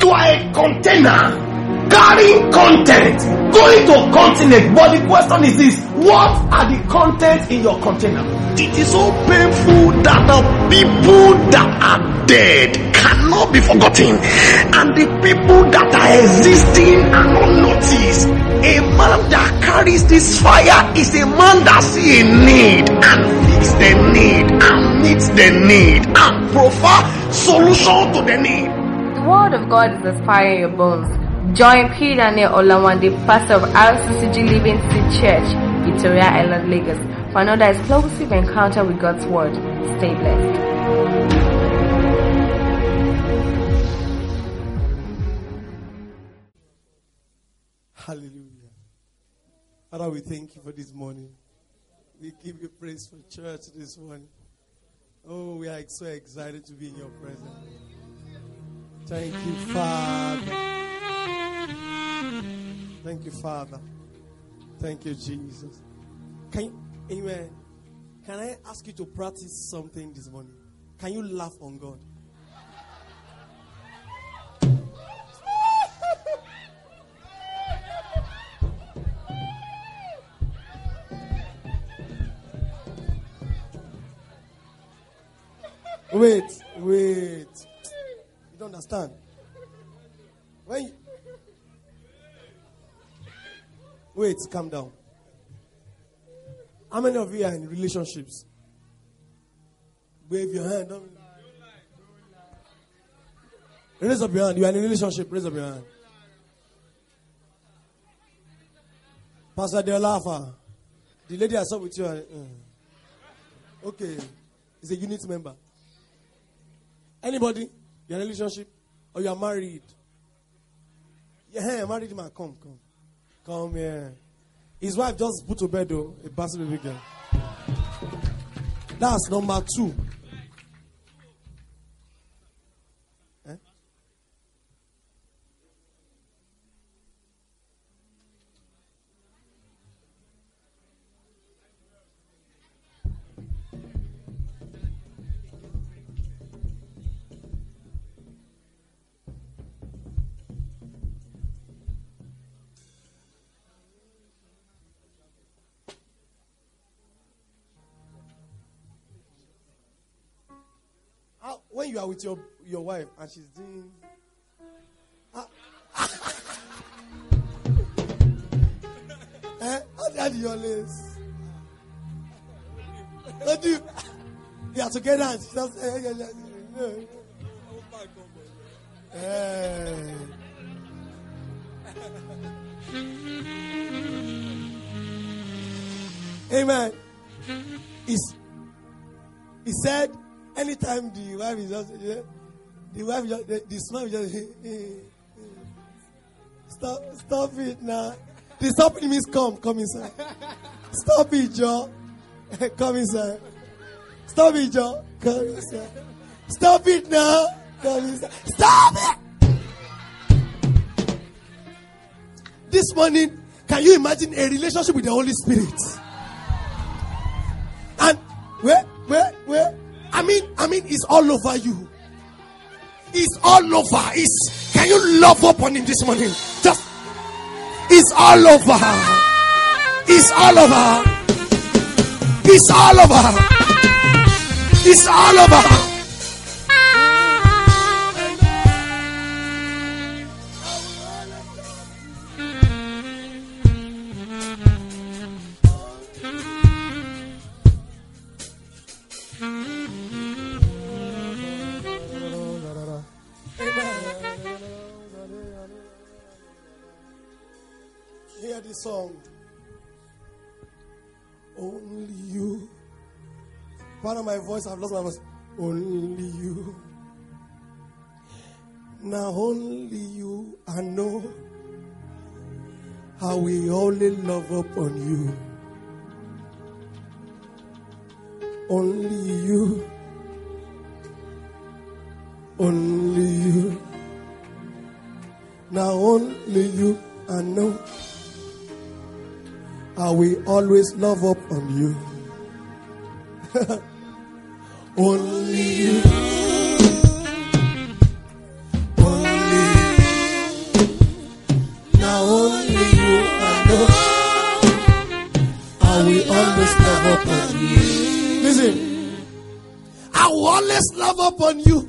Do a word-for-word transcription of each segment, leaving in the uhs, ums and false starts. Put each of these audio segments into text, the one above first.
You are a container carrying content, going to a continent. But the question is this: what are the contents in your container? It is so painful that the people that are dead cannot be forgotten, and the people that are existing are not noticed. A man that carries this fire is a man that sees a need and fix the need and meets the need and provide solution to the need. The word of God is as fire in your bones. Join P. Daniel Olawande, pastor of R C C G Living Seed Church, Victoria Island, Lagos, for another explosive encounter with God's word. Stay blessed. Hallelujah. Father, we thank you for this morning. We give you praise for church this morning. Oh, we are so excited to be in your presence. Thank you, Father. Thank you, Father. Thank you, Jesus. Can you, amen. Can I ask you to practice something this morning? Can you laugh on God? Wait, wait. You don't understand. When you, wait, calm down. How many of you are in relationships? Wave your hand. Don't... Raise up your hand. You are in a relationship. Raise up your hand. Pastor Deolafa, the lady I saw with you. Uh, okay, is a unit member. Anybody? You're in a relationship? Or you are married? Yeah, married man. Come, come. Come here. His wife just put to bed though, a bastard baby girl. That's number two. Eh? When you are with your, your wife and she's doing... Ah, eh? How did you always... How do you... You are together and she just... Eh, eh, eh, eh. Amen. He's, he said... Anytime the wife is just, yeah, the wife just, the, the smile is just, hey, hey, hey. Stop, stop it now. The stop it means come, come inside. Stop it, Joe. Come inside. Stop it, Joe. Come inside. Stop it now. Come inside. Stop it. This morning, can you imagine a relationship with the Holy Spirit? And where, where, where? I mean, I mean, it's all over you. It's all over. It's, can you love up on him this morning? Just, it's all over. It's all over. It's all over. It's all over. Song. Only you. Part of my voice, I've lost my voice. Only you. Now only you, I know how we only love upon you. Only you. Only you. Now only you, I know how we always love up on you. Only you. Only you. always love upon you.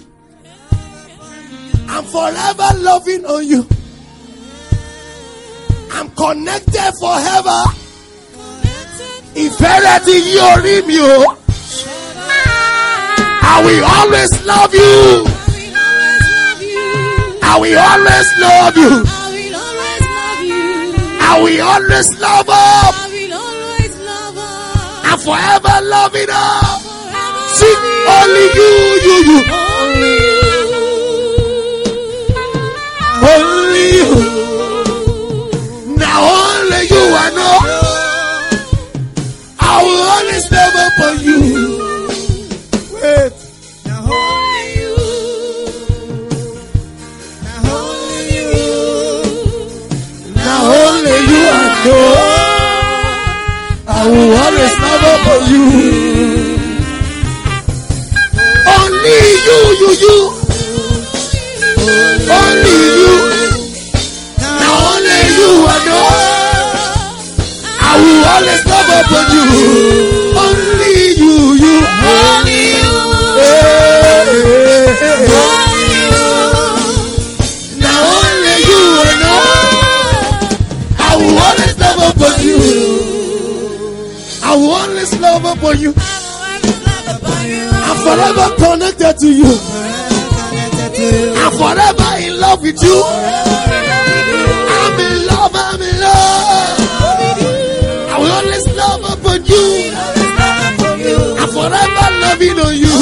I'm forever loving on you. I'm connected forever. Ìfẹ́rẹ́tì yóò rí mi o. I will always love you. I will always love you. I will always love up. I'm forever loving up. Sing only you, you, you. Only you. Now only you I know. I will always love upon you. Wait. Now only you. Now only you. Now only you I know. I will always love upon you. Only you, you, you. Only you. Now only you I know. I will always love upon you. Only you, you. Only you. Hey, hey, hey. Only you. Now only you I know. I will always love upon you. I will always love upon you. I'm forever connected to you. I'm forever in love with you. I'm in love, I'm in love. I will always love upon you. I'm forever loving on you.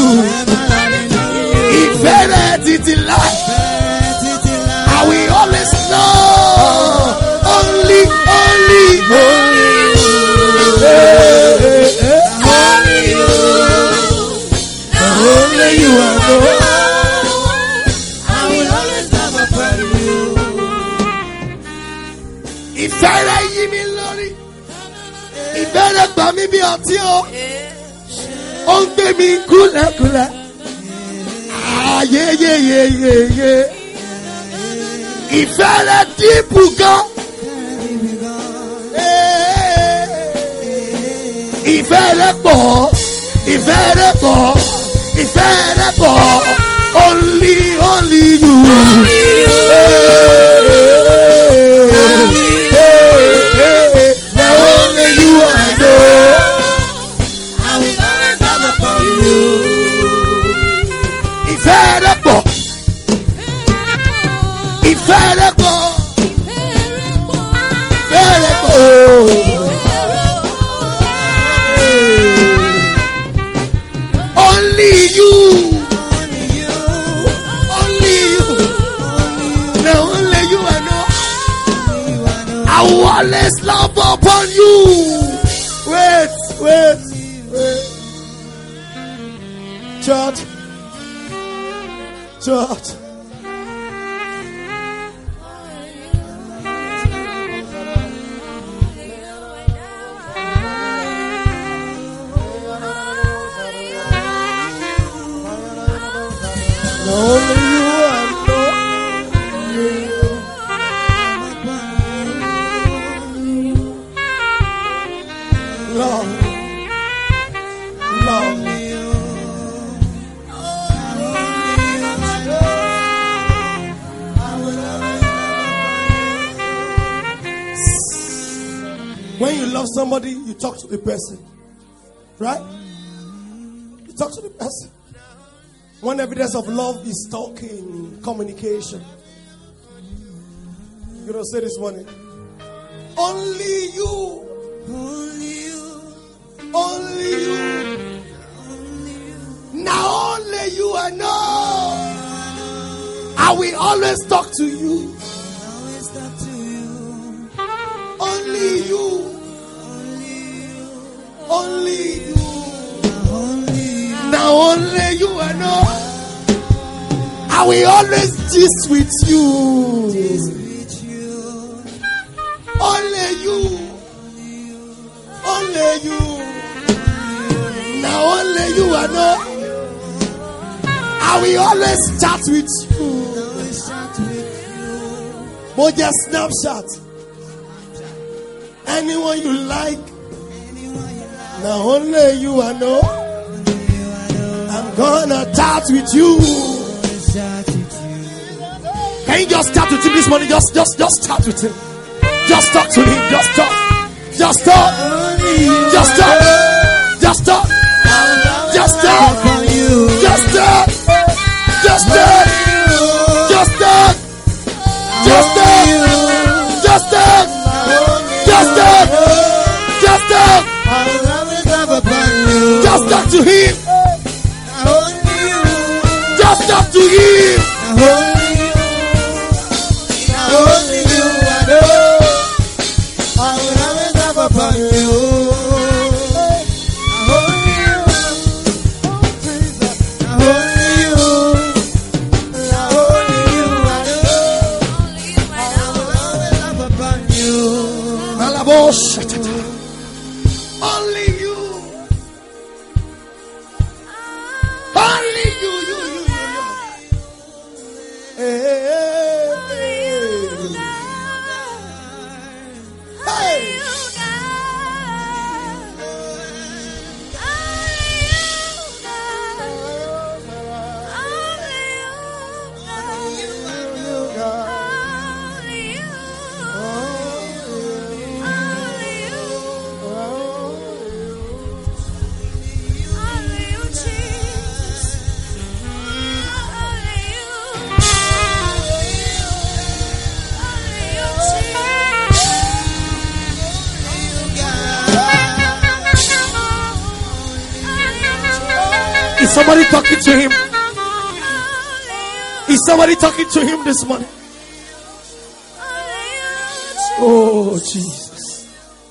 Infinity life. I will always love. Only, only, only. Hey, hey, hey. Only you. Only you I know. I will always love upon you. Ìfẹ́rẹ́ yí mi lórí. Ìfẹ́rẹ́ gbà mí bí ọtí o. Ó ń gbé mi kúlẹ̀kúlẹ̀. Ayeyeyeyeye. Ìfẹ́rẹ́ dípù gan. Ìfẹ́rẹ́ pọ̀. Ìfẹ́rẹ́ pọ̀. Ìfẹ́rẹ́ pọ̀. Only, only you. Only you. Now only you I know. I will always love upon you. Ìfẹ́rẹ́ pọ̀. Ìfẹ́rẹ́ pọ̀. Ìfẹ́rẹ́ pọ̀. Only you. Only you. Only you. Now only you I know. You I know. I will always love upon you. Wait, wait, wait. Church. Church. Only you I know. Love, love me. When you love somebody, you talk to the person, right? You talk to the person. One evidence of love is talking, communication. You're gonna say this morning, only you. Only you. Only you. Now only you I know. I will always talk to you. Always talk to you. Only you. Only you. Only you. Now only you I know. I will always gist with you. With you. Only you. Only you. Now only you I know. I will always chat with you. Always chat with you. But just Snapchat. Anyone you like. Anyone you like. Now only you I know. Only you I know. I'm gonna chat with you. Can you just chat with him this morning? Just, just, just chat with him. Just talk to him. Just talk. Just talk. Just talk. Just talk. Just talk. Just talk. Just talk. Just talk. Just talk. Just talk. Just talk. Just talk. Just talk to him. Just talk to him. Only you, I know. I will always have upon you. Only you, only you, only you, I know. I will always have upon you. Only you. Only you, you, you, you. Hey, hey, hey. Is somebody talking to him? Is somebody talking to him this morning? Oh, Jesus.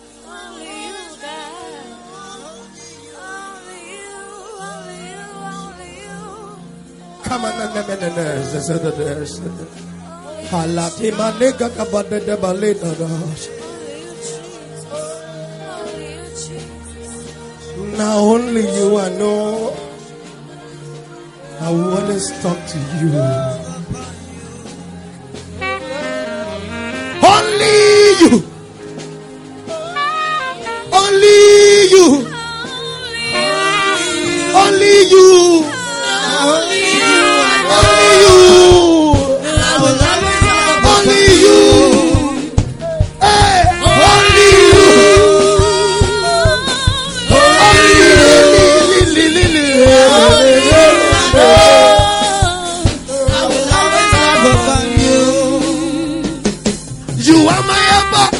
Come on, now only you I know. I will always talk to you. Only you. Only you. Only you. Only you. Only you. Hey, only you. You are my helper.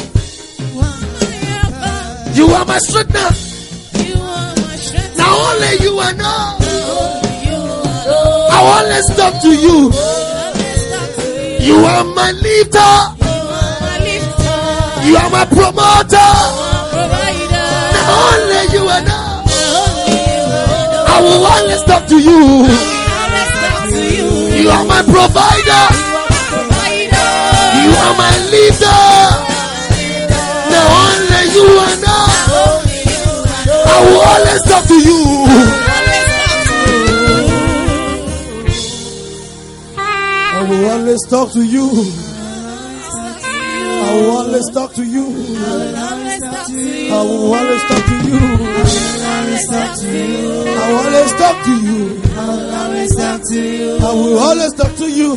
You are my strength. Now only you I know. I will always talk to you. You are my lifter. You are my promoter. Now only you I know. I will always talk to you. You are my provider. You are my leader. Now only you I know. I will always talk to you. I will always talk to you. I will always talk to you. I will always talk to you. I will always talk to you. I will always talk to you.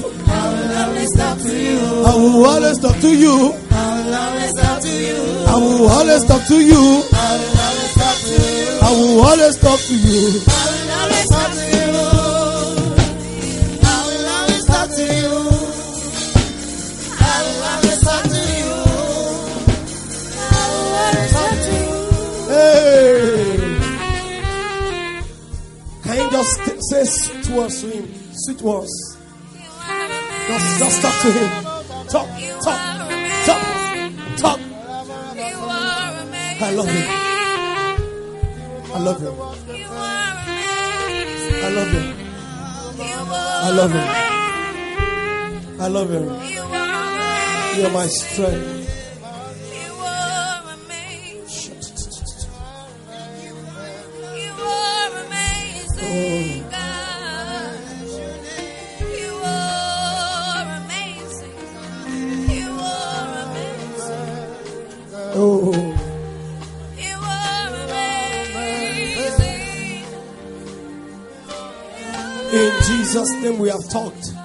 I will always talk to you. I will always talk to you. I will always talk to you. Can you just say sweet words to him? Sweet words. Just, just talk to him. Talk, talk, talk, talk. I love him. I love him. I love him. I love him. I love him. You're my strength. Oh. You are amazing. In Jesus' name we have talked.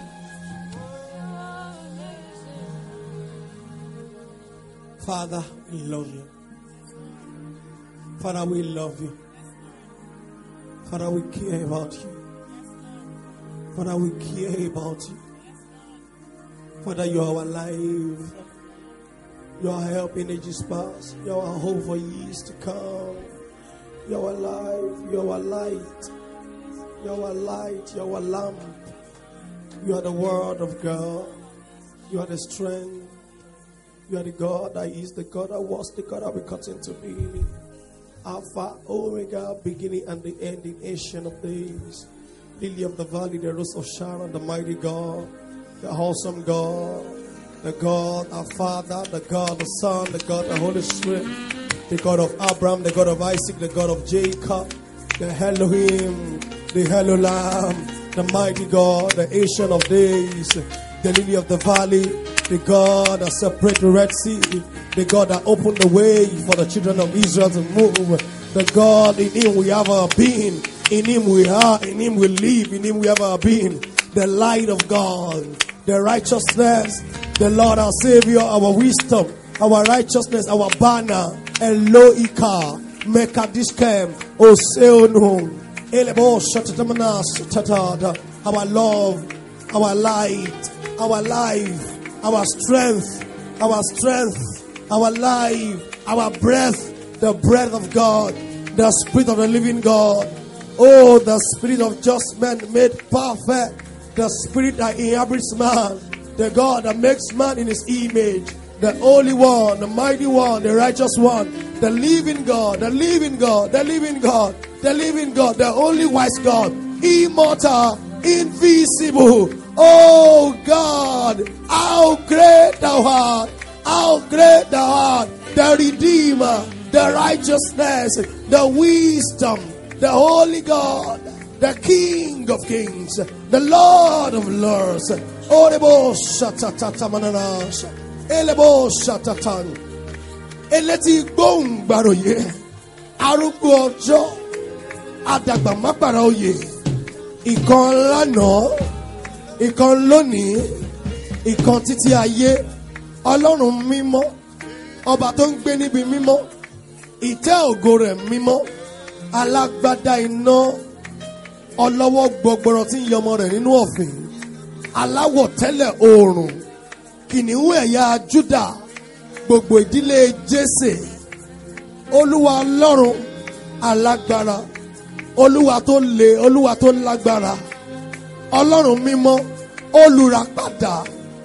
Father, we love you. Father, we love you. Father, we care about you. Father, we care about you. Father, you are our life. You are help in ages past. You are our hope for years to come. You are our life. You are our light. You are our light. You are our lamp. You are the word of God. You are the strength. You are the God that is, the God that was, the God that will continue to be. Alpha, Omega, beginning and the ending, ancient of days. Lily of the valley, the rose of Sharon, the mighty God, the awesome God, the God, our Father, the God, the Son, the God, the Holy Spirit, the God of Abraham, the God of Isaac, the God of Jacob, the Elohim, the Elohim, the mighty God, the ancient of days, the lily of the valley, the God that separated the Red Sea, the God that opened the way for the children of Israel to move, the God in Him we have our being, in Him we are, in Him we live, in Him we have our being, the light of God, the righteousness, the Lord our Savior, our wisdom, our righteousness, our banner, Eloika, Mekadishkem, Oseonum, Elebo Shatatamana Tatada, our love, our light, our life, our strength, our strength, our life, our breath, the breath of God, the Spirit of the living God. Oh, the Spirit of just man made perfect, the Spirit that inhabits man, the God that makes man in His image, the Holy One, the Mighty One, the Righteous One, the living God, the living God, the living God, the living God, the only wise God, immortal, invisible. Oh God, how great thou art, how great thou art, the Redeemer, the righteousness, the wisdom, the Holy God, the King of Kings, the Lord of Lords. Orebo shatatatamananash, elebo shatatan, eleti gbóhùn gbàròyé, arúgbó ọjọ́, àdàgbà má pàrà òye, ìkan lánàá, ìkan lónìí, ìkan títí ayé, Ọlọ́run mímọ́, ọba tó ń gbé níbi mímọ́, ìtẹ́ ògo rẹ̀ mímọ́, alágbádá iná, ọlọ́wọ́ gbọgbọrọ tí ń yọmọ rẹ̀ nínú ọ̀fìn, aláwọ̀ tẹ́lẹ̀ oòrùn, kìnìún ẹ̀yà Júdà, gbogbo ìdílé Jésè, Olúwa Ọlọ́run alágbára, Olúwa tó le, Olúwa tó lágbára, Ọlọ́run mímọ́, olùràpadà,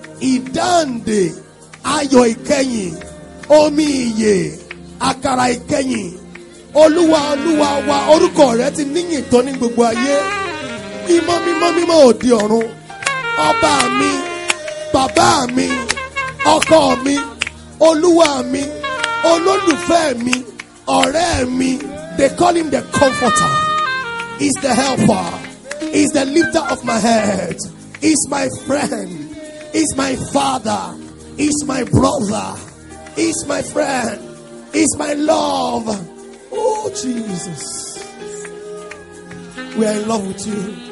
ìdáǹdè, ayọ̀ ìkẹyìn, omi ìyè, àkàrà ìkẹyìn. Olúwa Olúwa wa, orúkọ rẹ̀ ti níyìn tó ní gbogbo ayé. Mímọ́ mímọ́ mímọ́ òde ọ̀run, ọba mi, bàbá mi, ọkọ mi, Olúwa mi, olólùfẹ́ mi, ọ̀rẹ́ mi. They call him the comforter. He's the helper. He's the lifter of my head. He's my friend. He's my father. He's my brother. He's my friend. He's my love. Oh, Jesus. We are in love with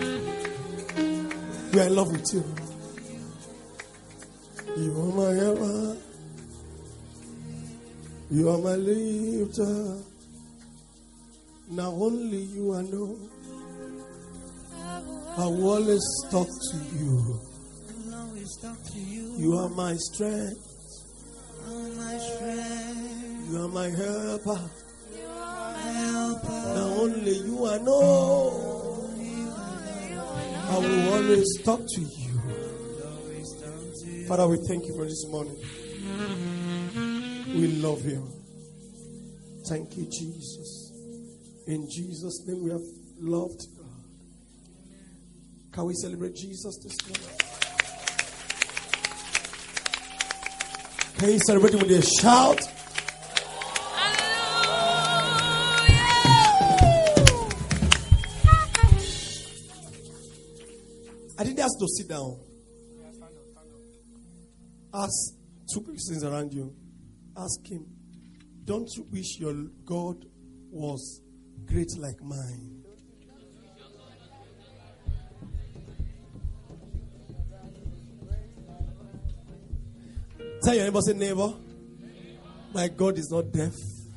you. We are in love with you. You are my helper. You are my lifter. Now only you I know. I will always talk to you. You are my strength. You are my helper. Now only you I know. I will always talk to you. Father, we thank you for this morning. We love you. Thank you, Jesus. In Jesus' name we have loved God. Can we celebrate Jesus this morning? Can you celebrate him with a shout? I didn't ask to sit down. Ask two persons around you. Ask him, don't you wish your God was great like mine? Tell your neighbor, say, neighbor, my God is not deaf.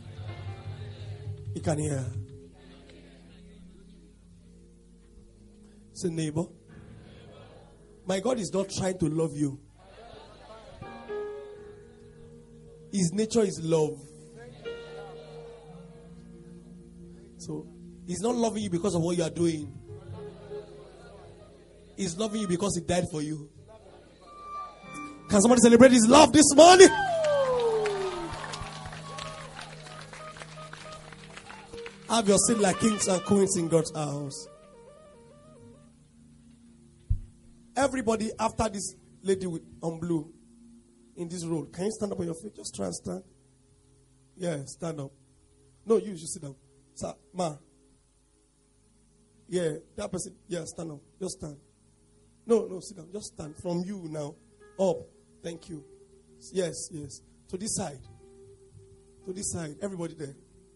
He can hear. Say, neighbor, my God is not trying to love you. His nature is love. So, he's not loving you because of what you are doing. He's loving you because he died for you. Can somebody celebrate his love this morning? Have your seat like kings and queens in God's house. Everybody after this lady with on blue in this role, can you stand up on your feet? Just try and stand. Yeah, stand up. No, you should sit down. Sir, ma. Yeah, that person. Yeah, stand up. Just stand. No, no, sit down. Just stand. From you now. Up. Thank you. Yes, yes. To this side. To this side. Everybody there.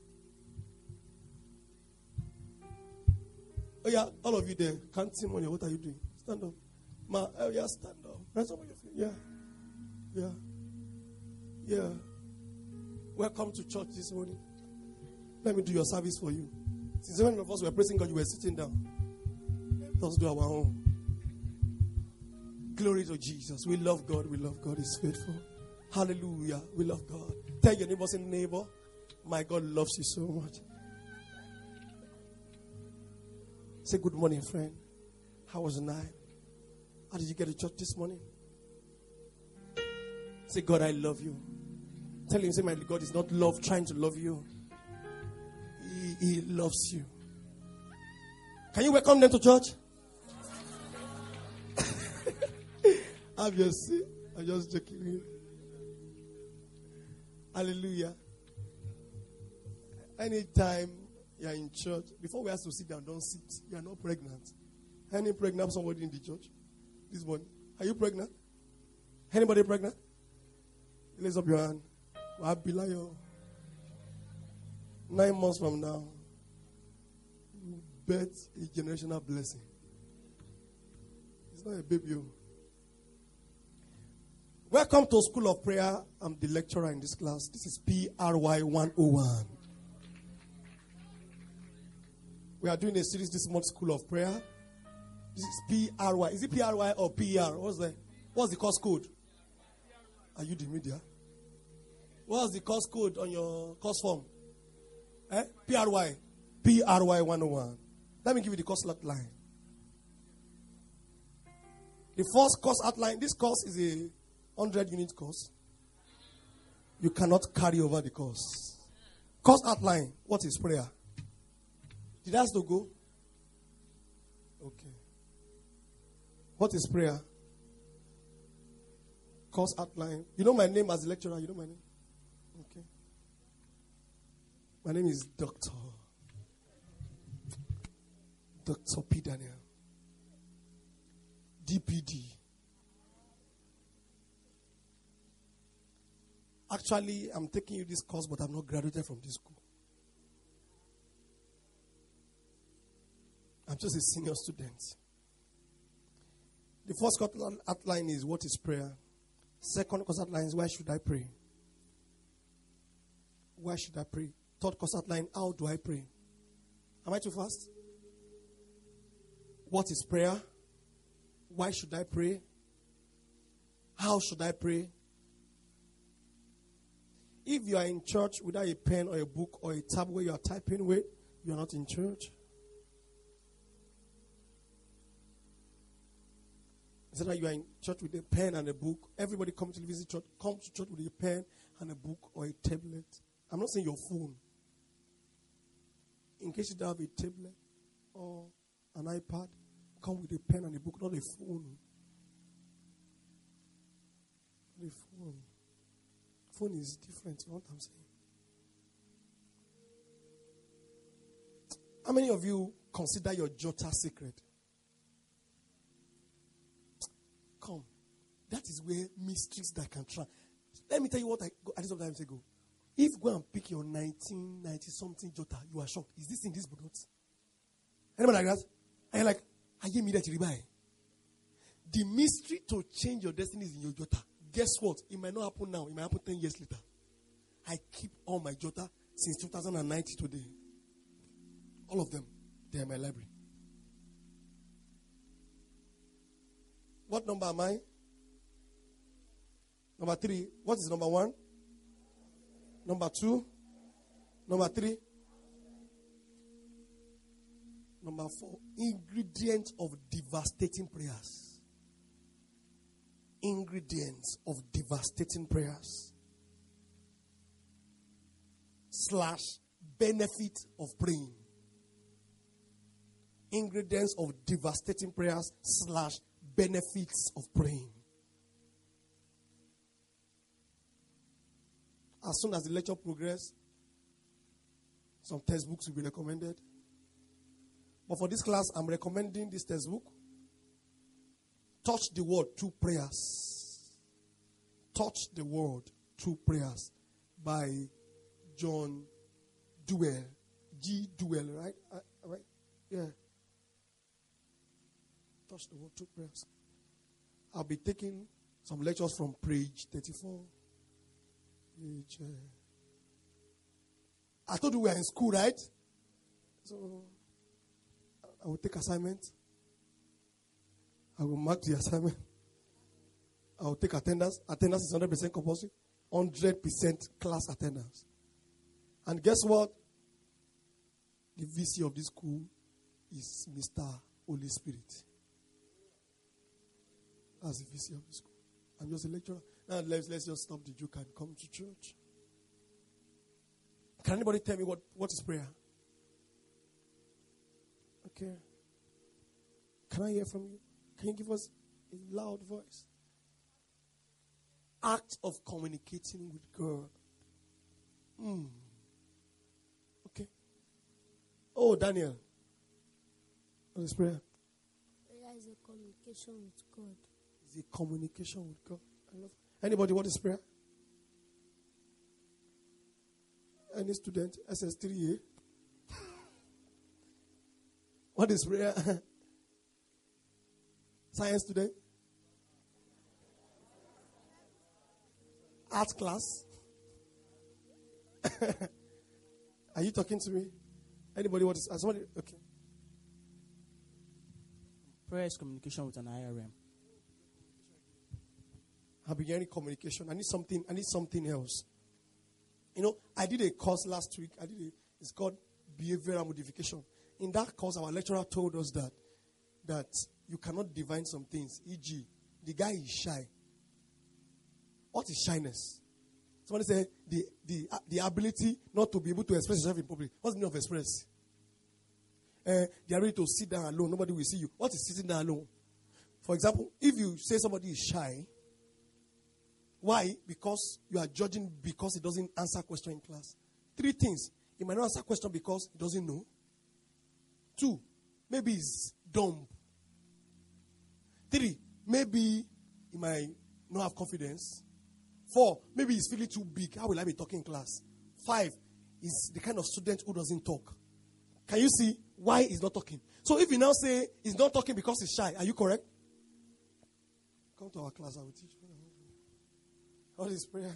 Oh yeah, all of you there. Can't see money. What are you doing? Stand up. Ma, oh yeah, stand up. Rise up on your feet. Yeah. Yeah. Yeah. Welcome to church this morning. Let me do your service for you. Since many of us were praising God, you were sitting down. Let us do our own. Glory to Jesus. We love God. We love God. He's faithful. Hallelujah. We love God. Tell your neighbor, say, neighbor, my God loves you so much. Say, good morning, friend. How was the night? How did you get to church this morning? Say, God, I love you. Tell him, say, my God is not love trying to love you. He, he loves you. Can you welcome them to church? Have your seat. I'm just joking. Hallelujah. Anytime you're in church, before we ask to sit down, don't sit. You are not pregnant. Any pregnant somebody in the church this morning? Are you pregnant? Anybody pregnant? Raise up your hand. Nine months from now, you bet a generational blessing. It's not a baby. Welcome to School of Prayer. I'm the lecturer in this class. This is P R Y one oh one. We are doing a series this month, School of Prayer. This is P R Y. Is it P R Y or P R? What's the What's the course code? Are you the media? What's the course code on your course form? Eh? P R Y. P R Y one oh one. Let me give you the course outline. The first course outline. This course is a one hundred unit course. You cannot carry over the course. Course outline. What is prayer? Did I have to go? Okay. What is prayer? Course outline. You know my name as a lecturer. You know my name? Okay. My name is Doctor Doctor P. Daniel. D P D. Actually, I'm taking you this course, but I'm not graduated from this school. I'm just a senior student. The first course outline is what is prayer. Second course outline is why should I pray? Why should I pray? Third course outline, how do I pray? Am I too fast? What is prayer? Why should I pray? How should I pray? If you are in church without a pen or a book or a tab where you are typing with, you are not in church. Instead of you are in church with a pen and a book, everybody comes to visit church, come to church with a pen and a book or a tablet. I'm not saying your phone. In case you don't have a tablet or an iPad, come with a pen and a book, not a phone. Not a phone. Phone is different, you know what I'm saying? How many of you consider your jota sacred? Come. That is where mysteries that can try. Let me tell you what I, I did some time ago. If you go and pick your nineteen ninety something jota, you are shocked. Is this in this book? Anybody like that? And you're like, I gave me that to buy. The mystery to change your destiny is in your jota. guess what? It might not happen now. It might happen ten years later. I keep all my jota since two thousand nine to today. All of them. They are in my library. What number am I? Number three. What is number one? Number two? Number three? Number four. Ingredients of devastating prayers. Ingredients of devastating prayers. Slash benefit of praying. Ingredients of devastating prayers slash benefits of praying. As soon as the lecture progresses, some textbooks will be recommended. But for this class, I'm recommending this textbook. Touch the Word through prayers. Touch the Word through prayers by John Dewey. G. Dewey, right? Uh, right? Yeah. Touch the Word through prayers. I'll be taking some lectures from page thirty-four. Page, uh, I told you we are in school, right? So I will take assignment. I will mark the assignment. I will take attendance. Attendance is one hundred percent compulsory. one hundred percent class attendance. And guess what? The V C of this school is Mister Holy Spirit. That's the V C of the school. I'm just a lecturer. Now let's, let's just stop the joke and come to church. Can anybody tell me what, what is prayer? Okay. Can I hear from you? Can you give us a loud voice? Act of communicating with God. Mm. Okay. Oh, Daniel. What is prayer? Prayer is a communication with God. It's a communication with God. I love it. Anybody, what is prayer? Any student? S S three A? What is prayer? Science student? Art class? Are you talking to me? Anybody what is somebody? Okay. Prayer is communication with an higher realm. I'll be getting communication. I need something. I need something else. You know, I did a course last week. I did a, it's called behavioral modification. In that course, our lecturer told us that that you cannot divine some things. for example, the guy is shy. What is shyness? Somebody said the the uh, the ability not to be able to express yourself in public. What's the meaning of express? Uh, the ability to sit down alone. Nobody will see you. What is sitting down alone? For example, if you say somebody is shy, why? Because you are judging because he doesn't answer question in class. Three things. He might not answer question because he doesn't know. Two, maybe he's dumb. Three, maybe he might not have confidence. Four, maybe he's feeling too big. How will I be talking in class? Five, he's the kind of student who doesn't talk. Can you see why he's not talking? So if you now say he's not talking because he's shy, are you correct? Come to our class, I will teach you. What is prayer?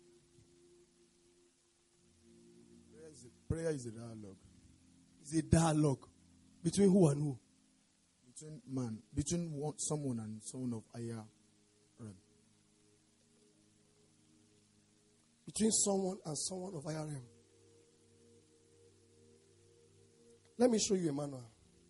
Prayer is a, prayer is a dialogue. It's a dialogue. Between who and who? Between man. Between one, someone and someone of higher rank. Between someone and someone of higher rank. Let me show you a manual.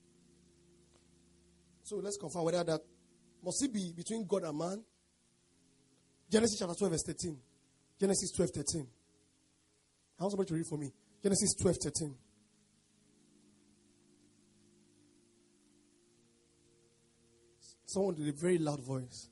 So let's confirm whether that must it be between God and man. Genesis chapter twelve, verse thirteen. Genesis twelve, thirteen. I want somebody to read for me. Genesis twelve, thirteen. Someone with a very loud voice.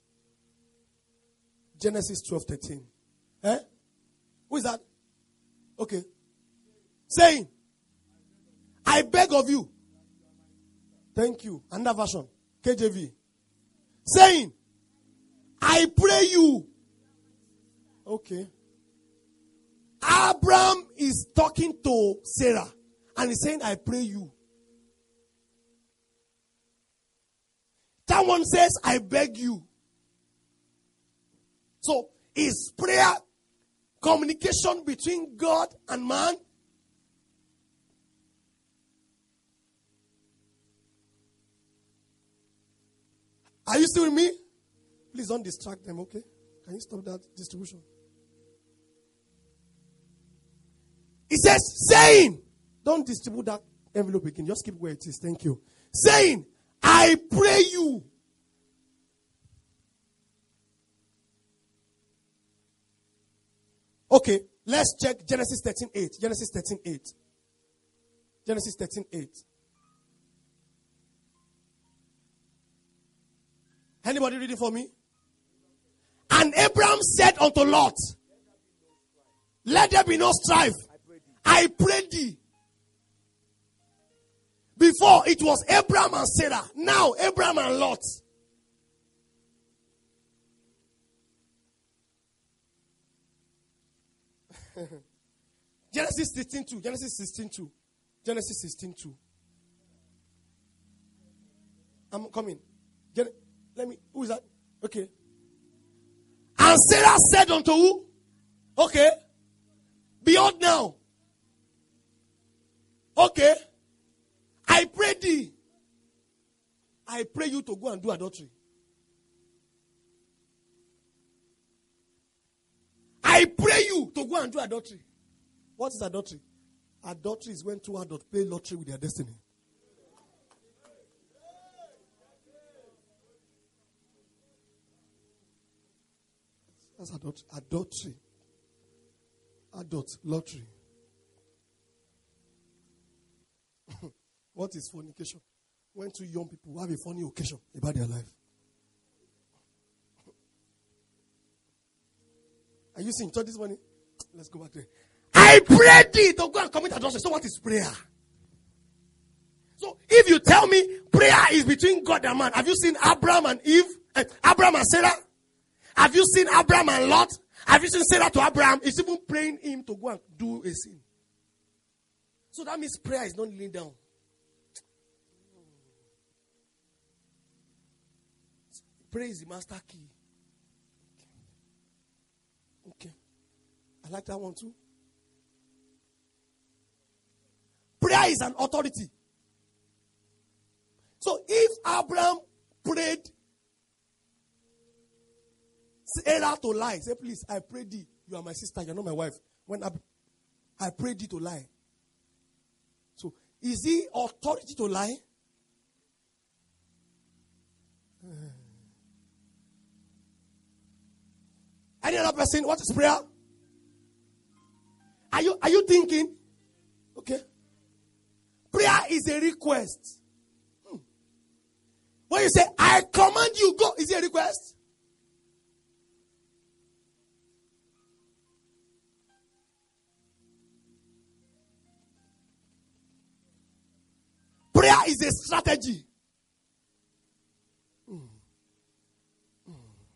Genesis twelve, thirteen. Eh? Who is that? Okay. Saying, I beg of you. Thank you. Another version. K J V. Saying, I pray you. Okay. Abraham is talking to Sarah and he's saying, I pray you. That one says, I beg you. So, is prayer communication between God and man? Are you still with me? Please don't distract them, okay? Can you stop that distribution? It says, saying, don't distribute that envelope again. Just keep where it is. Thank you. Saying, I pray you. Okay, let's check Genesis thirteen eight. Genesis thirteen eight. Genesis thirteen eight. Anybody reading for me? And Abraham said unto Lot, let there be no strife. I pray thee. Before it was Abraham and Sarah. Now Abraham and Lot. Genesis sixteen two. Genesis sixteen two. Genesis sixteen two. I'm coming. Gen- Let me. Who is that? Okay. And Sarah said unto who? Okay. Behold now. Okay. I pray thee. I pray you to go and do adultery. I pray you to go and do adultery. What is adultery? Adultery is when two adults play lottery with their destiny. That's adultery. Adultery. Adult lottery. What is fornication? When two young people have a funny occasion about their life. Are you seeing church this morning? Let's go back there. I pray thee to go and commit adultery. So what is prayer? So if you tell me prayer is between God and man, have you seen Abraham and Eve? Eh, Abraham and Sarah? Have you seen Abraham and Lot? Have you seen Sarah to Abraham? It's even praying him to go and do a sin. So that means prayer is not kneeling down. Prayer is the master key. Okay. I like that one too. Prayer is an authority. So if Abraham prayed Sarah to lie, say, please, I pray thee, you are my sister, you are not my wife. When I, I pray thee to lie. So, is he authority to lie? Any other person, what is prayer? Are you, are you thinking? Okay. Prayer is a request. Hmm. When you say, I command you, go, is it a request? Prayer is a strategy. Mm. Mm.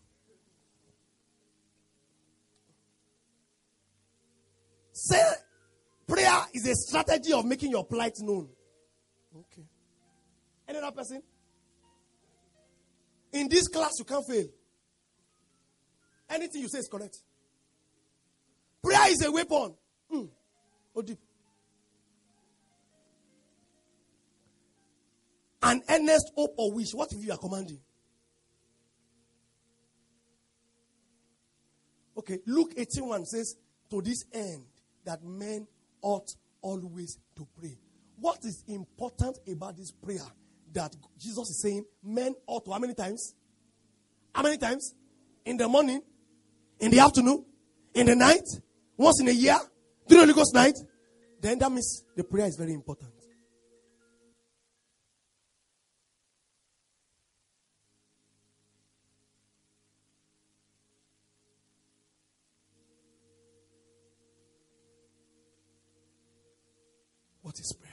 Say, prayer is a strategy of making your plight known. Okay. Any other person? In this class, you can't fail. Anything you say is correct. Prayer is a weapon. Mm. Oh, deep. An earnest hope or wish. What if you are commanding? Okay, Luke eighteen one says, to this end, that men ought always to pray. What is important about this prayer that Jesus is saying men ought to? How many times? How many times? In the morning, in the afternoon, in the night, once in a year, during the Holy Ghost night. Then that means the prayer is very important. What is prayer?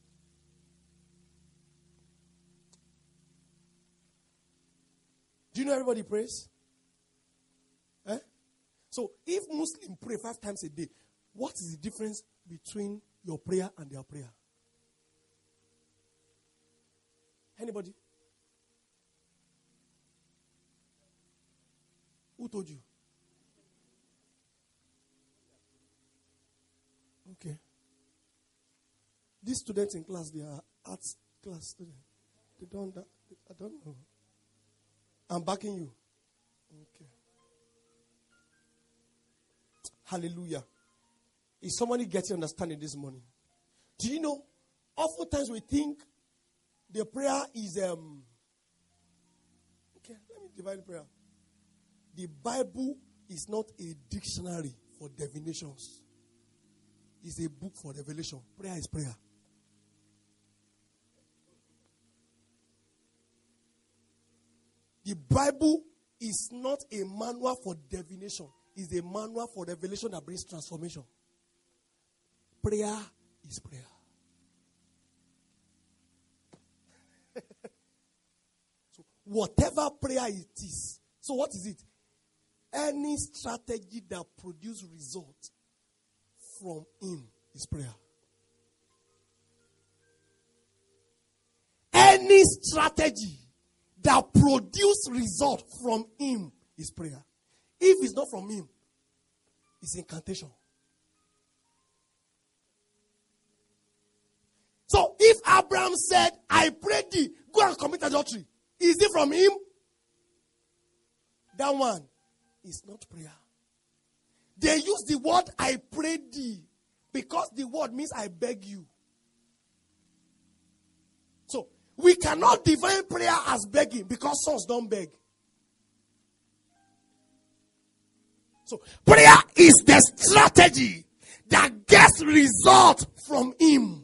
Do you know everybody prays? Eh? So if Muslims pray five times a day, what is the difference between your prayer and their prayer? Anybody? Who told you? Okay. These students in class, they are arts class students. They don't, I don't know. I'm backing you. Okay. Hallelujah. Is somebody getting understanding this morning? Do you know, oftentimes we think the prayer is, um, okay, let me divide prayer. The Bible is not a dictionary for divinations. It's a book for revelation. Prayer is prayer. The Bible is not a manual for divination. It's a manual for revelation that brings transformation. Prayer is prayer. So whatever prayer it is. So what is it? Any strategy that produces result from him is prayer. Any strategy that produces result from him is prayer. If it's not from him, it's incantation. So if Abraham said, I pray thee, go and commit adultery, is it from him? That one is not prayer. They use the word I pray thee because the word means I beg you. So we cannot define prayer as begging because sons don't beg. So prayer is the strategy that gets result from him.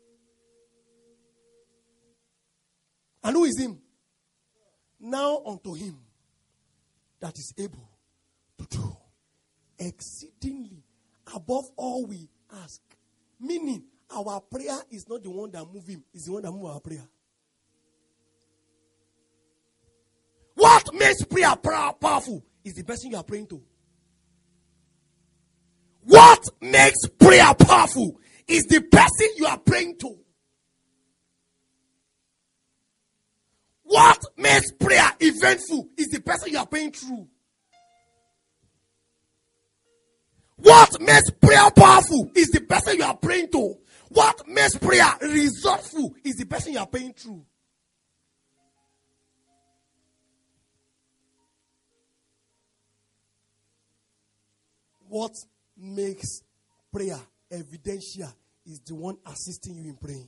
And who is him? Now unto him that is able to do exceedingly above all we ask. Meaning, our prayer is not the one that moves him, it's the one that moves our prayer. What makes prayer powerful is the person you are praying to. What makes prayer powerful is the person you are praying to. What makes prayer eventful is the person you are praying through. What makes prayer powerful is the person you are praying to. What makes prayer resultful is the person you are praying through. What makes prayer evidential is the one assisting you in praying.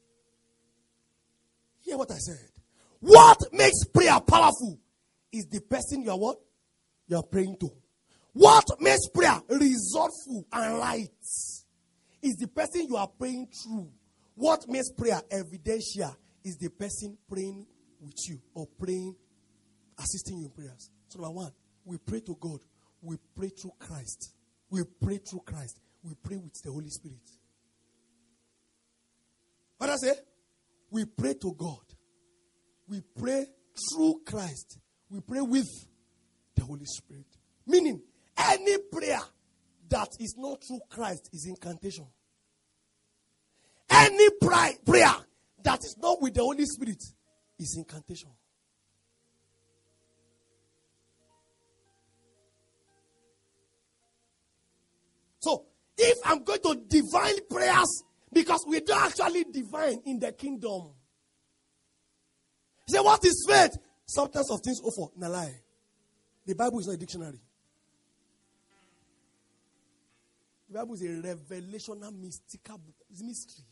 Hear what I said. What makes prayer powerful is the person you are what? You are praying to. What makes prayer resultful and right is the person you are praying through. What makes prayer evidential is the person praying with you or praying, assisting you in prayers. So number one, we pray to God. We pray through Christ. We pray through Christ. We pray with the Holy Spirit. What I say? We pray to God. We pray through Christ. We pray with the Holy Spirit. Meaning, any prayer that is not through Christ is incantation. Any prayer that is not with the Holy Spirit is incantation. So, if I'm going to divine prayers, because we don't actually divine in the kingdom. Say, what is faith? Substance of things offered. No lie. The Bible is not a dictionary. The Bible is a revelational, mystical book. It's mystery.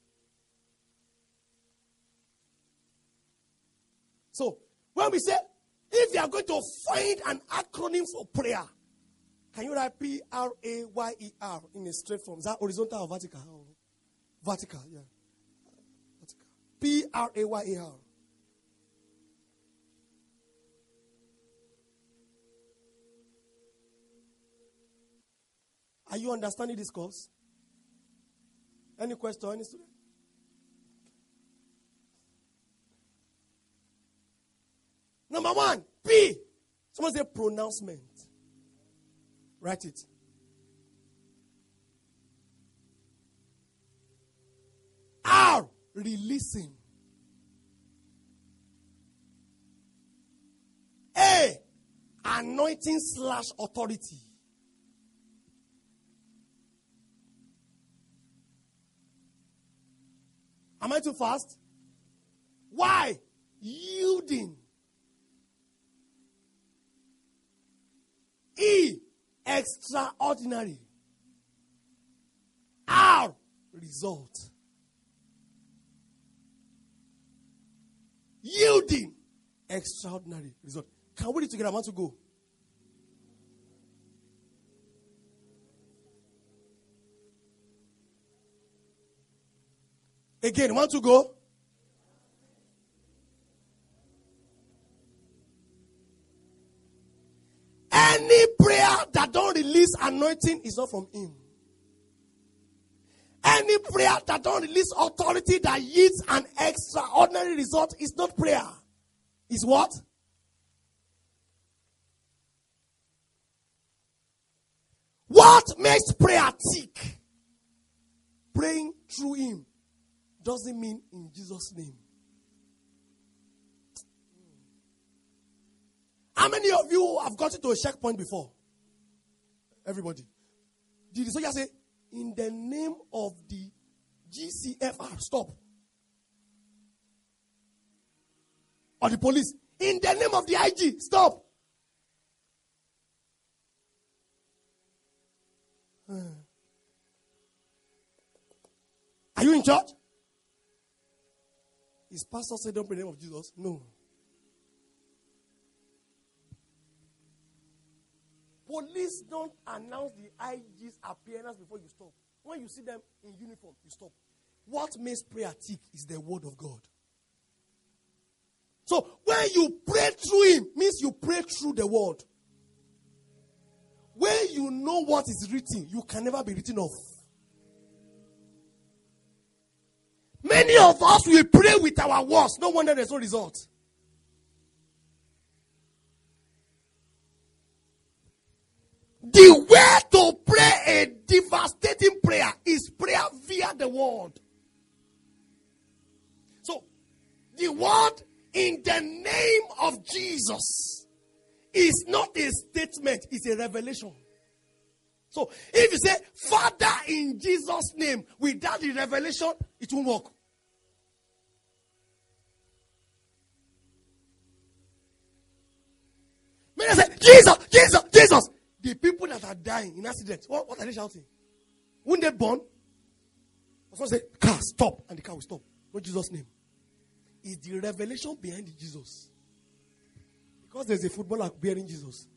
So, when we say, if you are going to find an acronym for prayer, can you write P R A Y E R in a straight form? Is that horizontal or vertical? Oh, vertical, yeah. Vertical. P R A Y E R. Are you understanding this course? Any question, any student? Number one, P. Someone say pronouncement. Write it. R. Releasing. A. Anointing slash authority. Am I too fast? Why? Yielding. E, extraordinary. R, result. Yielding, extraordinary result. Can we read it together? I want to go. Again, want to go? Any prayer that don't release anointing is not from him. Any prayer that don't release authority that yields an extraordinary result is not prayer. Is what? What makes prayer tick? Praying through him doesn't mean in Jesus' name. How many of you have gotten to a checkpoint before? Everybody. Did the soldier say, in the name of the G C F R, stop? Or the police, in the name of the I G, stop? Are you in church? Is pastor saying don't pray in the name of Jesus? No. Police don't announce the I G's appearance before you stop. When you see them in uniform, you stop. What makes prayer tick is the word of God. So when you pray through him, means you pray through the word. When you know what is written, you can never be written off. Many of us will pray with our words. No wonder there's no result. The way to pray a devastating prayer is prayer via the word. So, the word in the name of Jesus is not a statement, it's a revelation. So, if you say, Father in Jesus' name, without the revelation, it won't work. When I say, Jesus, Jesus, Jesus, the people that are dying in accidents, what, what are they shouting? Won't they burn? Someone say, car, stop, and the car will stop. No Jesus' name. It's the revelation behind the Jesus. Because there's a footballer bearing Jesus.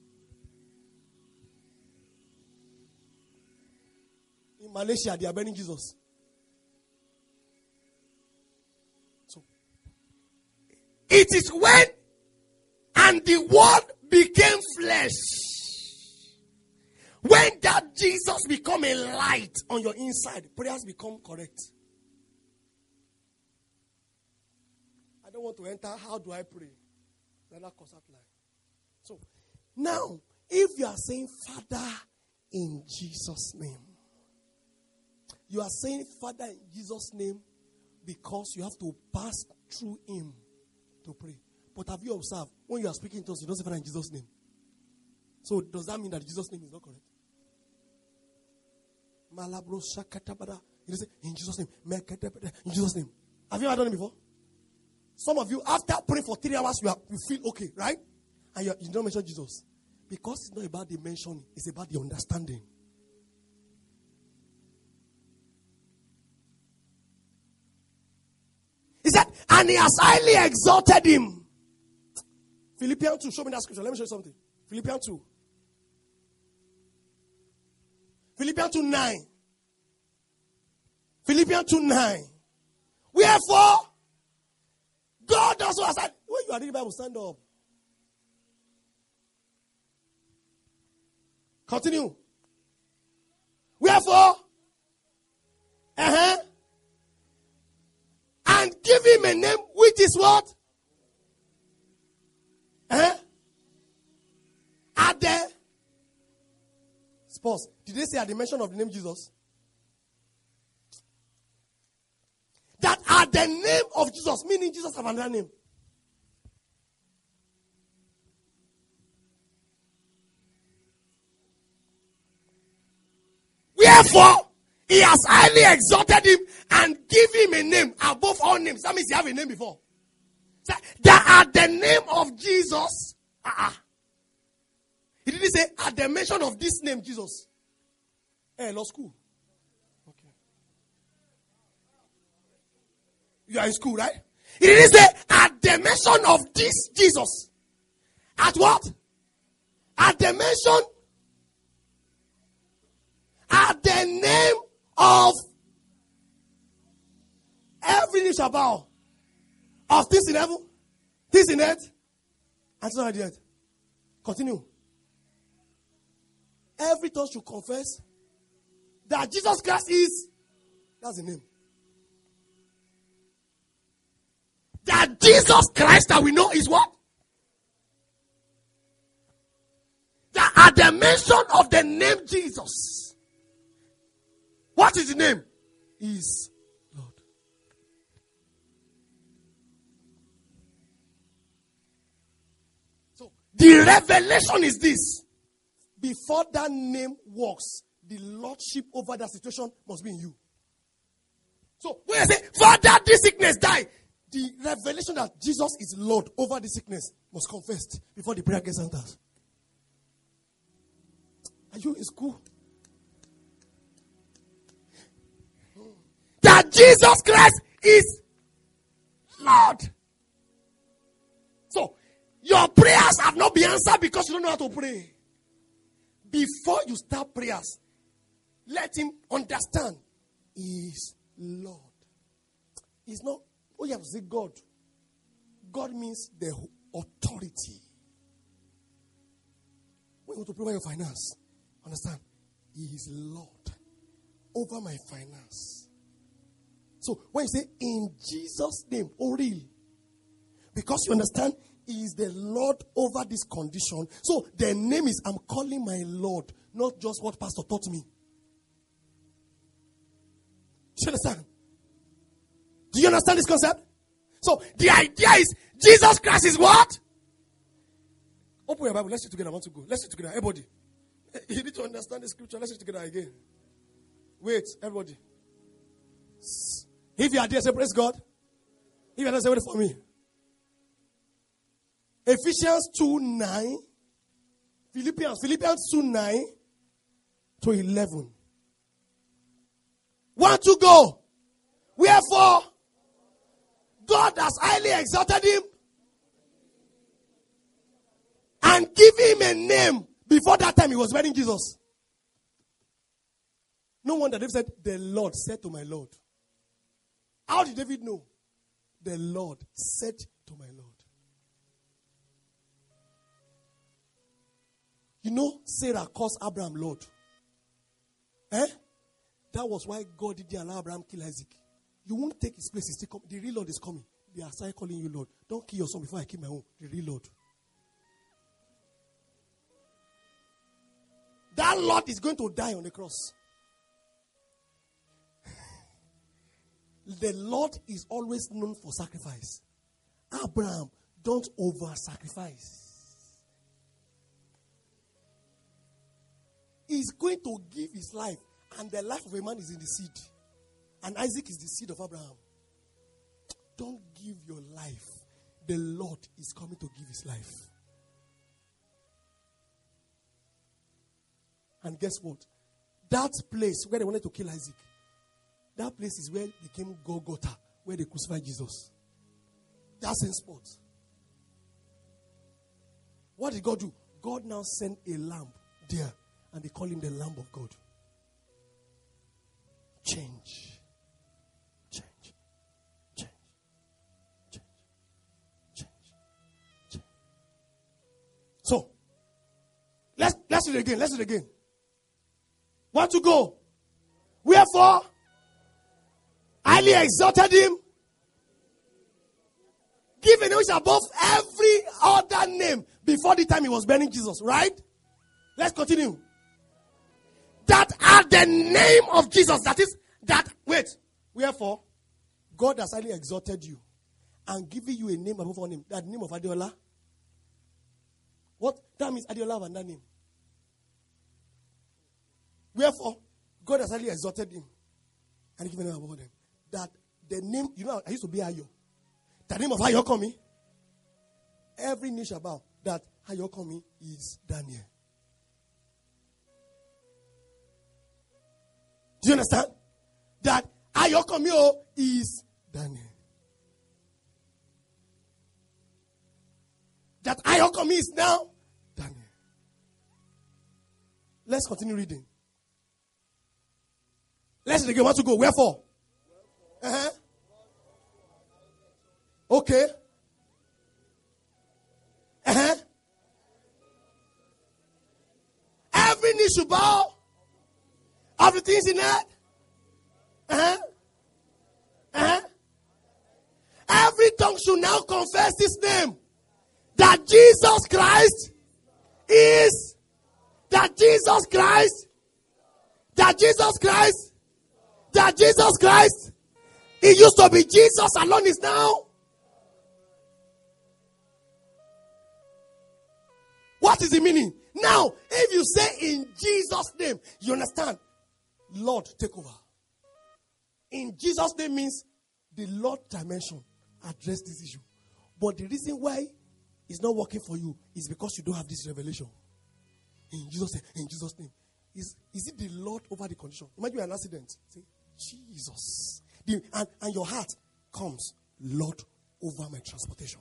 In Malaysia, they are bearing Jesus. So, it is when and the word became flesh. When that Jesus become a light on your inside, prayers become correct. I don't want to enter. How do I pray? Rather cause that line. So now, if you are saying Father in Jesus' name, you are saying Father in Jesus' name because you have to pass through him to pray. But have you observed when you are speaking to us, you don't say Father in Jesus' name? So does that mean that Jesus' name is not correct? You say in Jesus' name. In Jesus' name. Have you ever done it before? Some of you, after praying for three hours, you, are, you feel okay, right? And you, you don't mention Jesus. Because it's not about the mentioning, it's about the understanding. He said, and he has highly exalted him. Philippians two, show me that scripture. Let me show you something. Philippians two. Philippians two nine. Philippians two nine. Wherefore, God also has said, when you are reading the Bible, stand up. Continue. Wherefore, uh-huh, and give him a name which is what? Uh-huh. At the Pause. Did they say at the mention of the name Jesus? That at the name of Jesus, meaning Jesus have another name. Wherefore, He has highly exalted him and give him a name above all names. That means he have a name before. So, that at the name of Jesus. Uh-uh. He didn't say at the mention of this name, Jesus. Hey, law school. Okay. You are in school, right? He didn't say at the mention of this Jesus. At what? At the mention. At the name of every knee shall bow. Of things in heaven, things in earth, and things on the earth. Continue. Every tongue should confess that Jesus Christ is. That's the name. That Jesus Christ that we know is what? That at the mention of the name Jesus. What is the name? Is Lord. So the revelation is this. Before that name works, the lordship over that situation must be in you. So when I say, Father, this sickness die, the revelation that Jesus is Lord over the sickness must confessed before the prayer gets answered. Are you in school? That Jesus Christ is Lord. So, your prayers have not been answered because you don't know how to pray. Before you start prayers, let him understand he is Lord. He's not, oh, you have to say God. God means the authority. When you want to pray about your finance, understand, he is Lord over my finance. So when you say in Jesus' name, oh real, because you understand he is the Lord over this condition. So the name is I'm calling my Lord, not just what pastor taught me. Do you understand? Do you understand this concept? So the idea is Jesus Christ is what? Open your Bible. Let's read together. I want to go. Let's read together. Everybody. You need to understand the scripture. Let's read together again. Wait, everybody. If you are there, say praise God. If you are there, say wait for me. Ephesians two nine. Philippians. Philippians two nine to eleven. One to go. Wherefore, God has highly exalted him and give him a name. Before that time, he was wearing Jesus. No wonder David said, the Lord said to my Lord. How did David know? The Lord said to my Lord. You know, Sarah calls Abraham Lord. Eh? That was why God didn't allow Abraham to kill Isaac. You won't take his place. He's still coming. The real Lord is coming. They are starting calling you Lord. Don't kill your son before I kill my own. The real Lord. That Lord is going to die on the cross. The Lord is always known for sacrifice. Abraham, don't over-sacrifice. He's going to give his life. And the life of a man is in the seed. And Isaac is the seed of Abraham. Don't give your life. The Lord is coming to give his life. And guess what? That place where they wanted to kill Isaac, that place is where it became Golgotha, where they crucified Jesus. That same spot. What did God do? God now sent a lamb there, and they call him the Lamb of God. Change. Change. Change. Change. Change. Change. So, let's, let's do it again. Let's do it again. Want to go? Wherefore, highly exalted him, give a name which above every other name before the time he was bearing Jesus, right? Let's continue. That at the name of Jesus, that is, that, wait, wherefore, God has highly exalted you and given you a name above all name. That name of Adeola. What? That means Adeola and that name. Wherefore, God has highly exalted him And give me about them. That the name, you know, I used to be Ayo. The name of Ayo coming. Every knee shall bow that Ayo coming is Daniel. Do you understand? That Ayo coming is Daniel. That Ayo coming is now Daniel. Let's continue reading. Let's again want to go. Wherefore? Uh-huh. Okay. Uh-huh. Every knee should bow of the things in earth. Uh-huh. Uh-huh. Every tongue should now confess this name. That Jesus Christ is. That Jesus Christ. That Jesus Christ. That Jesus Christ. It used to be Jesus alone is now. What is the meaning? Now, if you say in Jesus' name, you understand? Lord, take over. In Jesus' name means the Lord dimension address this issue. But the reason why it's not working for you is because you don't have this revelation. In Jesus' name, in Jesus' name. Is, is it the Lord over the condition? Imagine you have an accident. Say, Jesus. The, and, and your heart comes, Lord, over my transportation.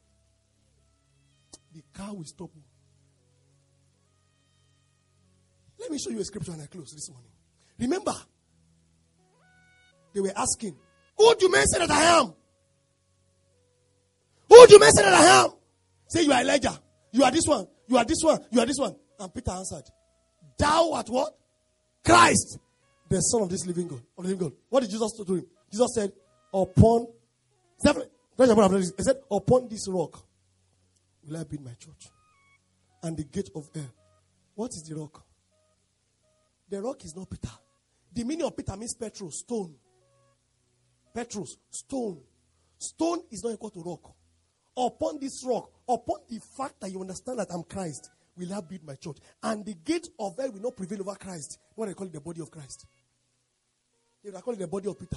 The car will stop. Let me show you a scripture and I close this morning. Remember, they were asking, who do men say that I am? Who do men say that I am? Say you are Elijah. You are this one. You are this one. You are this one. And Peter answered, thou art what? Christ, the Son of this living God. Of the living God. What did Jesus do to him? Jesus said, upon, he said, upon this rock will I build my church. And the gate of hell. What is the rock? The rock is not Peter. The meaning of Peter means Petros, stone. Petros, stone. Stone is not equal to rock. Upon this rock, upon the fact that you understand that I'm Christ, will I build my church. And the gate of hell will not prevail over Christ. What they call it, the body of Christ. They call it the body of Peter.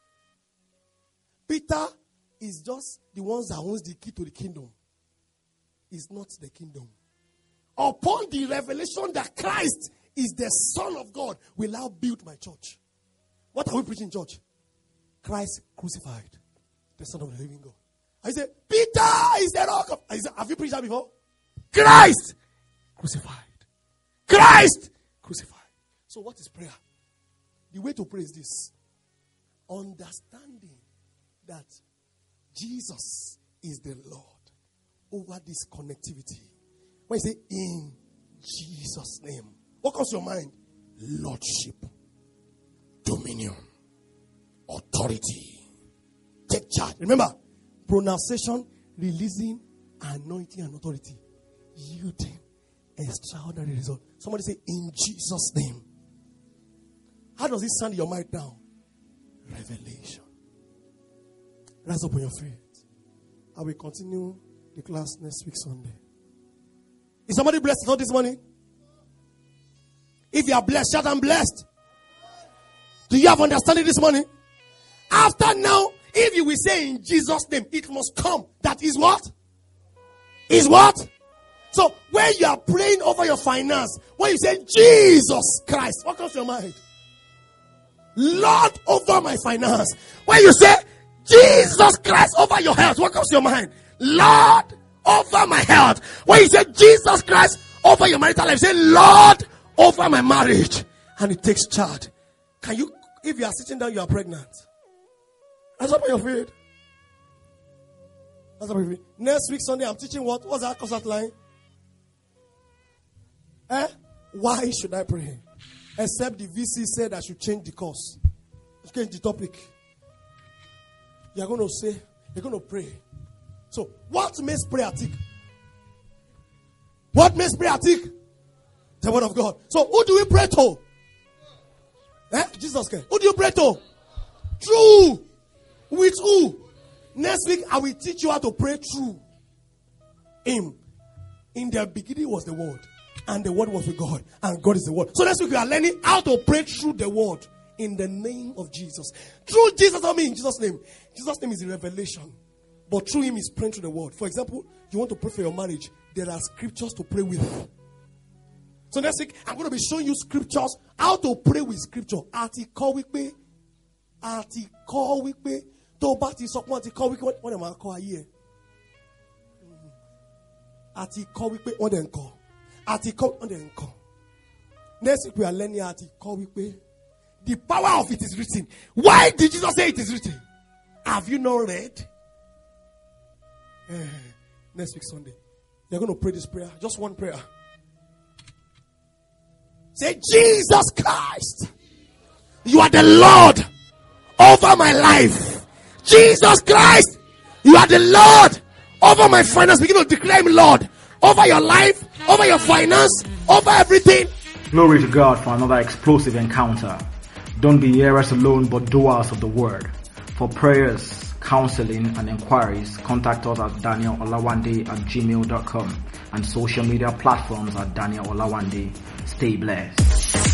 Peter is just the ones that owns the key to the kingdom. It's not the kingdom. Upon the revelation that Christ is the Son of God, will I build my church. What are we preaching in church? Christ crucified, the Son of the living God. I say, Peter is the rock of... I say, have you preached that before? Christ crucified. Christ crucified. So what is prayer? The way to pray is this. Understanding that Jesus is the Lord over this connectivity. When you say, in Jesus' name, what comes to your mind? Lordship, dominion, authority, take charge. Remember, pronunciation, releasing, anointing, and authority, yielding, extraordinary result. Somebody say, in Jesus' name. How does this sound in your mind now? Revelation. Rise up on your feet. I will continue the class next week Sunday. Is somebody blessed not this morning? If you are blessed, shout I'm blessed. Do you have understanding this morning? After now, if you will say in Jesus' name, it must come. That is what? Is what? So when you are praying over your finance, when you say Jesus Christ, what comes to your mind? Lord over my finance. When you say Jesus Christ over your health, what comes to your mind? Lord over my health. When you say Jesus Christ over your marital life, say Lord over my marriage. And it takes charge. Can you, if you are sitting down, you are pregnant. That's up on your feet. That's up on your feet. Next week Sunday, I'm teaching what? What's that course outline? Eh? Why should I pray? Except the V C said I should change the course. Change the topic. You're going to say, you're going to pray. So, what makes prayer tick? What makes prayer tick? The word of God. So, who do we pray to? Eh? Jesus Christ. Who do you pray to? True. With who? Next week, I will teach you how to pray through Him. In the beginning was the Word. And the Word was with God. And God is the Word. So next week, we are learning how to pray through the Word. In in the name of Jesus. Through Jesus, I mean in Jesus' name. Jesus' name is a revelation. But through him is praying through the word. For example, you want to pray for your marriage. There are scriptures to pray with. So next week, I'm going to be showing you scriptures. How to pray with scripture. Article wípé. Article wípé. Tó bá ti sọ pé article wípé. What am I calling here? Article wípé. What am I calling? Article. What am I calling? Next week we are learning article wípé. The power of it is written. Why did Jesus say it is written? Have you not read? Uh, next week Sunday, you're going to pray this prayer. Just one prayer. Say, Jesus Christ, you are the Lord over my life. Jesus Christ, you are the Lord over my finance. Begin to declare him Lord over your life, over your finance, over everything. Glory to God for another explosive encounter. Don't be hearers alone, but doers of the word. For prayers, counseling, and inquiries, contact us at daniel olawande at gmail dot com and social media platforms at Daniel Olawande. Stay blessed.